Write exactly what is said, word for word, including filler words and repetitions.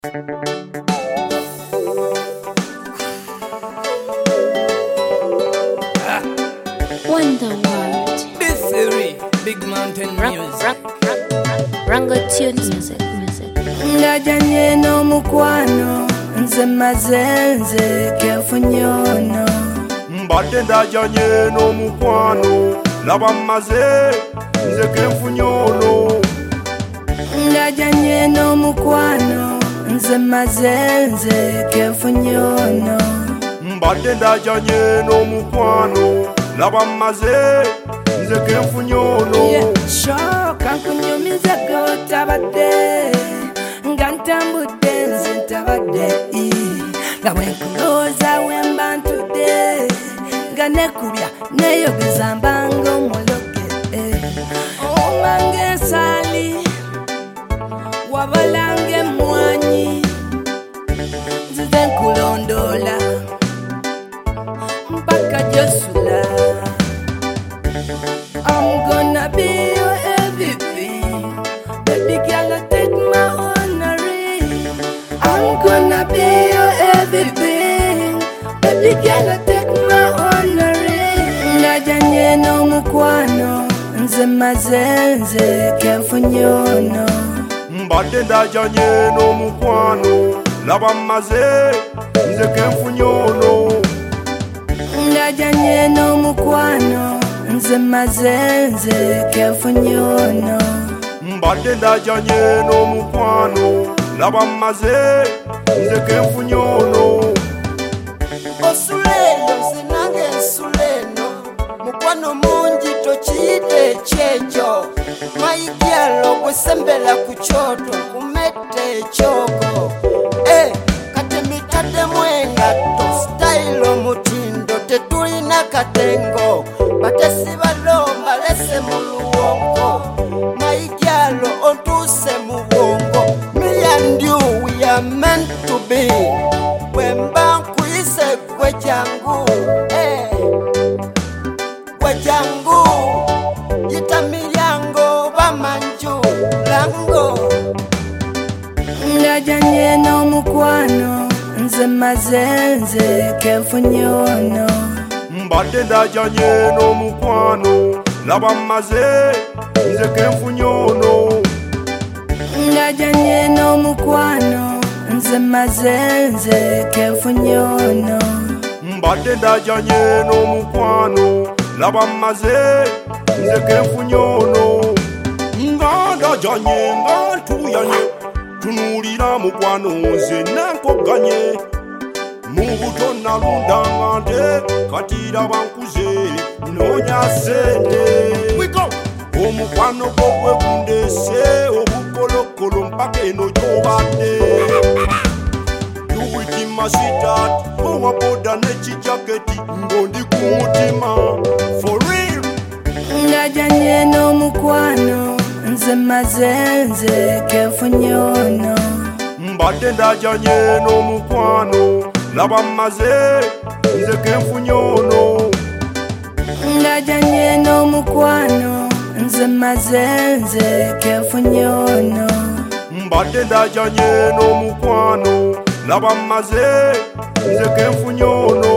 Wonder World. This series, Big Mountain Music. Rango Tunes Music. Music. Ngajanye no mukwano nze mazenze kefunyono mbadde ndajanye n'omukwano laba maze nze kenfunyono Ngajanye no mukwano nze mazenze kefunyono mbadde ndajanye n'omukwano laba maze nze kenfunyono shoka nkunyumiza gotabadde nga ntambudde nze ntabadde nga bwenkulooza wemba ntudde nga nekubya neyogeza mbanga omologe omange ensaali wabalange emmwanyi nzize nkulondoola mpaka gyosula. I'm gonna be your everything, baby girl, take my honorary. I'm gonna be your everything, baby girl, take my honorary. Ngajanye no mukwano nze mazenze kenfunyono mbadde ndajanye n'omukwano laba maze nze kenfunyono Ngajanye no mukwano nze mazenze kenfunyono mbadde ndajanye n'omukwano laba maze nze kenfunyono osuleyo zinange ensuleno mukwano mungi tokiyite ekyejo mwayigyalo gwesembera ku kyoto kumette ekyoko e kati mitaddemu engatto sitayiro mutindo tetulina katengo batesi balomba lese mu luwongo mayigyalo ontuuse mu bwongo me and you we are meant to be wemba nkuyise gwe jangu eh. gwe jangu yita miryango bamanju lango Ngajanye no mukwano nze mazenze kenfunyono mbadde ndajanye n'omukwano laba maze nze kenfunyono Ngajanye no mukwano nze mazenze kenfunyono mbadde ndajanye n'omukwano laba maze nze kenfunyono nga ndajanye nga ntuyanye tunuulira mukwano nze nankoganye mu buto nalundanga nte kati raba nkuze noonya sente omukwano gwo gwe gundeese obukolokolo mpaka eno gyobadde tuwitima sitat owa boda n'ekijaketi ng'ondi ku mutima for real. Ngajanye no mukwano nze mazenze kenfunyono mbadde ndajanye n'omukwano laba maze nze kenfunyono Ngajanye no mukwano nze mazenze kenfunyono mbadde ndajanye n'omukwano laba maze nze kenfunyono